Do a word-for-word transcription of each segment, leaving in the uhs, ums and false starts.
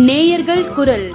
நேயர்கள் குரல்.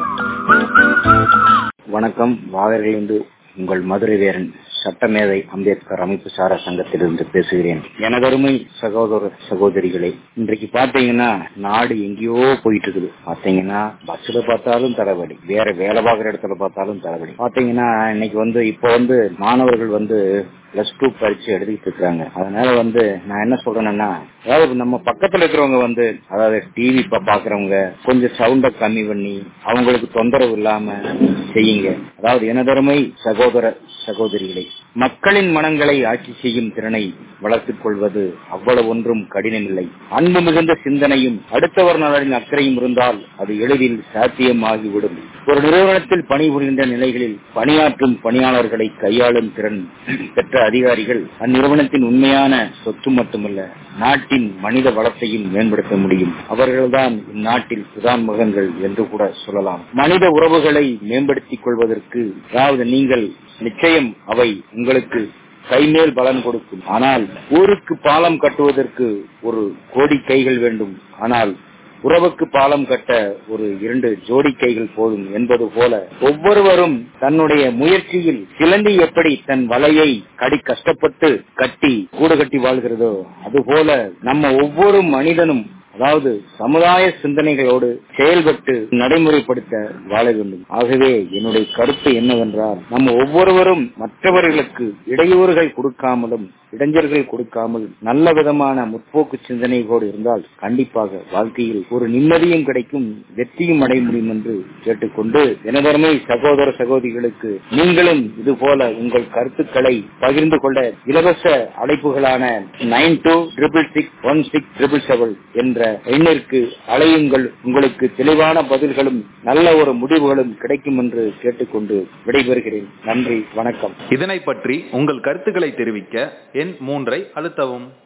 வணக்கம். வாகரிலிருந்து உங்கள் மதுரை வீரன் சட்டமேதை அம்பேத்கர் அமைப்பு சாரா சங்கத்திலிருந்து பேசுகிறேன். எனதருமை சகோதர சகோதரிகளே, இன்றைக்கு பாத்தீங்கன்னா நாடு எங்கேயோ போயிட்டு இருக்குது. பாத்தீங்கன்னா பஸ்ல பார்த்தாலும் தலைவலி, வேற வேலை பார்க்குற இடத்துல பார்த்தாலும் தலைவலி. பாத்தீங்கன்னா இன்னைக்கு வந்து இப்ப வந்து மாணவர்கள் வந்து பிளஸ் டூ பரீட்சை எழுதிட்டு இருக்காங்க. அதனால வந்து நான் என்ன சொல்றேன்னா, அதாவது நம்ம பக்கத்துல இருக்கிறவங்க வந்து அதாவது டிவி பாக்குறவங்க கொஞ்சம் சவுண்ட கம்மி பண்ணி அவங்களுக்கு தொந்தரவு இல்லாம செய்யுங்க. அதாவது எனதருமை சகோதர சகோதரிகளை, மக்களின் மனங்களை ஆட்சி செய்யும் திறனை வளர்த்துக் கொள்வது அவ்வளவு ஒன்றும் கடினமில்லை. அன்பு மிகுந்த சிந்தனையும் அடுத்தவர் நலனின் அக்கறையும் இருந்தால் அது எளிதில் சாத்தியமாகிவிடும். ஒரு நிறுவனத்தில் பணிபுரிகின்ற நிலைகளில் பணியாற்றும் பணியாளர்களை கையாளும் திறன் பெற்ற அதிகாரிகள் அந்நிறுவனத்தின் உண்மையான சொத்து மட்டுமல்ல, நாட்டின் மனித வளத்தையும் மேம்படுத்த முடியும். அவர்கள்தான் இந்நாட்டில் சுதான் மகன்கள் என்று கூட சொல்லலாம். மனித உறவுகளை மேம்படுத்திக் கொள்வதற்கு அதாவது நீங்கள் நிச்சயம் அவை உங்களுக்கு கைமேல் பலன் கொடுக்கும். ஆனால் ஊருக்கு பாலம் கட்டுவதற்கு ஒரு கோடி கைகள் வேண்டும். ஆனால் உறவுக்கு பாலம் கட்ட ஒரு இரண்டு ஜோடி கைகள் போதும் என்பது போல ஒவ்வொருவரும் தன்னுடைய முயற்சியில் சிலந்தி எப்படி தன் வலையை கடி கஷ்டப்பட்டு கட்டி கூடு கட்டி வாழ்கிறதோ அதுபோல நம்ம ஒவ்வொரு மனிதனும் அதாவது சமுதாய சிந்தனைகளோடு செயல்பட்டு நடைமுறைப்படுத்த வாழ வேண்டும். ஆகவே என்னுடைய கருத்து என்னவென்றால், நம்ம ஒவ்வொருவரும் மற்றவர்களுக்கு இடையூறுகள் கொடுக்காமலும் இடைஞ்சல்கள் கொடுக்காமல் நல்ல விதமான முற்போக்கு சிந்தனைகளோடு இருந்தால் கண்டிப்பாக வாழ்க்கையில் ஒரு நிம்மதியும் கிடைக்கும், வெற்றியும் அடைய முடியும் என்று கேட்டுக்கொண்டு, எனதருமை சகோதர சகோதரிகளுக்கு நீங்களும் இது போல உங்கள் கருத்துக்களை பகிர்ந்து கொள்ள இலவச அழைப்புகளான nine two triple six one six triple seven என்ற எண்ணிற்கு அழையுங்கள். உங்களுக்கு தெளிவான பதில்களும் நல்ல ஒரு முடிவுகளும் கிடைக்கும் என்று கேட்டுக்கொண்டு விடைபெறுகிறேன். நன்றி, வணக்கம். இதனை பற்றி உங்கள் கருத்துக்களை தெரிவிக்க எண் மூன்றை அழுத்தவும்.